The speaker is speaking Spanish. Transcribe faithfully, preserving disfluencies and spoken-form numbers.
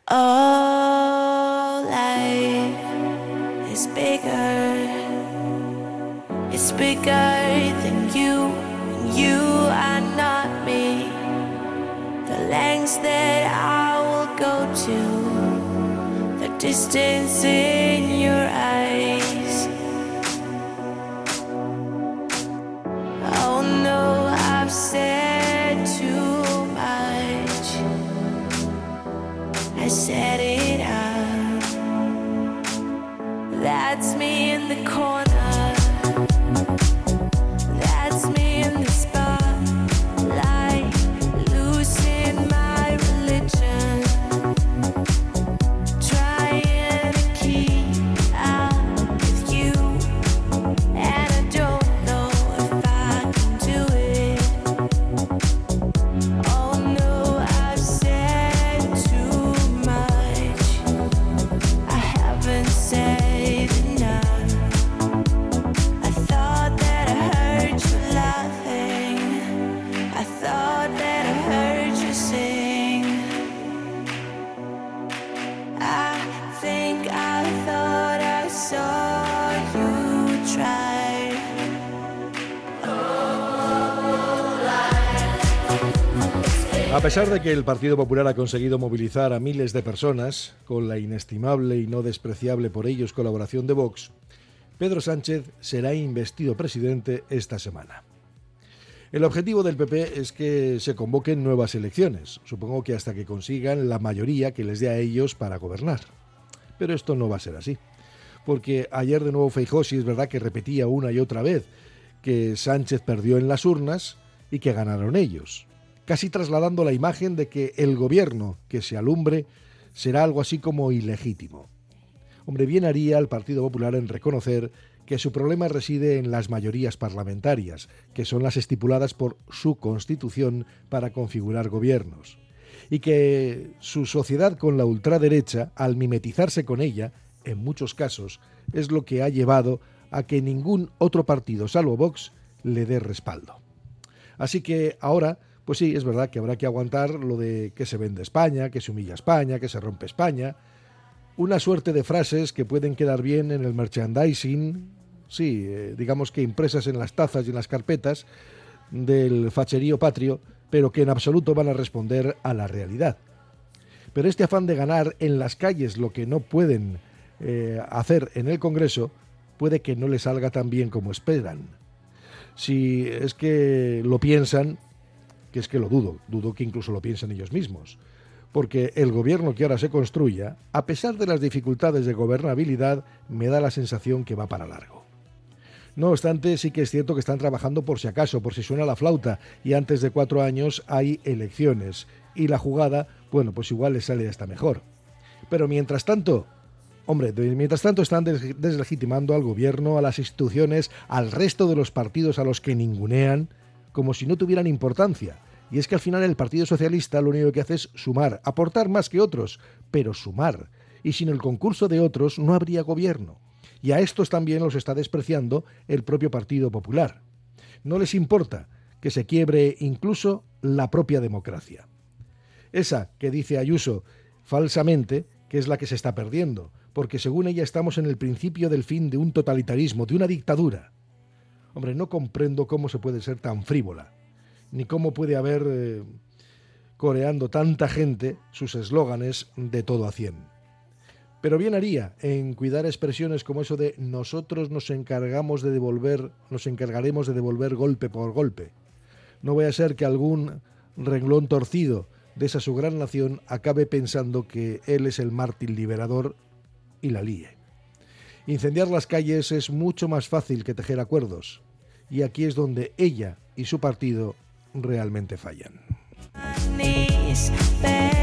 Oh, life is bigger. It's bigger than you, and you are not me. The lengths that I will go to, the distance in your eyes. Oh no, I've said too much. I said it out. That's me in the corner. That's me in the spotlight, losing my religion, trying to keep up with you, and I don't know if I can do it. Oh no, I've said too much. I haven't said enough. I thought that I heard you laughing. I thought that I heard you sing. I think I thought I saw you try. A pesar de que el Partido Popular ha conseguido movilizar a miles de personas, con la inestimable y no despreciable por ellos colaboración de Vox, Pedro Sánchez será investido presidente esta semana. El objetivo del P P es que se convoquen nuevas elecciones, supongo que hasta que consigan la mayoría que les dé a ellos para gobernar. Pero esto no va a ser así, porque ayer de nuevo Feijóo sí es verdad que repetía una y otra vez que Sánchez perdió en las urnas y que ganaron ellos, casi trasladando la imagen de que el gobierno que se alumbre será algo así como ilegítimo. Hombre, bien haría el Partido Popular en reconocer que su problema reside en las mayorías parlamentarias, que son las estipuladas por su Constitución para configurar gobiernos, y que su sociedad con la ultraderecha, al mimetizarse con ella, en muchos casos, es lo que ha llevado a que ningún otro partido, salvo Vox, le dé respaldo. Así que ahora, pues sí, es verdad que habrá que aguantar lo de que se vende España, que se humilla España, que se rompe España, una suerte de frases que pueden quedar bien en el merchandising, sí, eh, digamos que impresas en las tazas y en las carpetas del facherío patrio, pero que en absoluto van a responder a la realidad. Pero este afán de ganar en las calles lo que no pueden eh, hacer en el Congreso, puede que no les salga tan bien como esperan. Si es que lo piensan, que es que lo dudo, dudo que incluso lo piensen ellos mismos, porque el gobierno que ahora se construya, a pesar de las dificultades de gobernabilidad, me da la sensación que va para largo. No obstante, sí que es cierto que están trabajando por si acaso, por si suena la flauta, y antes de cuatro años hay elecciones, y la jugada, bueno, pues igual les sale hasta mejor. Pero mientras tanto, hombre, mientras tanto están des- deslegitimando al gobierno, a las instituciones, al resto de los partidos a los que ningunean, como si no tuvieran importancia. Y es que al final el Partido Socialista lo único que hace es sumar, aportar más que otros, pero sumar. Y sin el concurso de otros no habría gobierno. Y a estos también los está despreciando el propio Partido Popular. No les importa que se quiebre incluso la propia democracia. Esa que dice Ayuso falsamente que es la que se está perdiendo, porque según ella estamos en el principio del fin de un totalitarismo, de una dictadura. Hombre, no comprendo cómo se puede ser tan frívola, ni cómo puede haber eh, coreando tanta gente sus eslóganes de todo a cien. Pero bien haría en cuidar expresiones como eso de nosotros nos encargamos de devolver, nos encargaremos de devolver golpe por golpe. No vaya a ser que algún renglón torcido de esa su gran nación acabe pensando que él es el mártir liberador y la líe. Incendiar las calles es mucho más fácil que tejer acuerdos, y aquí es donde ella y su partido realmente fallan. Knees,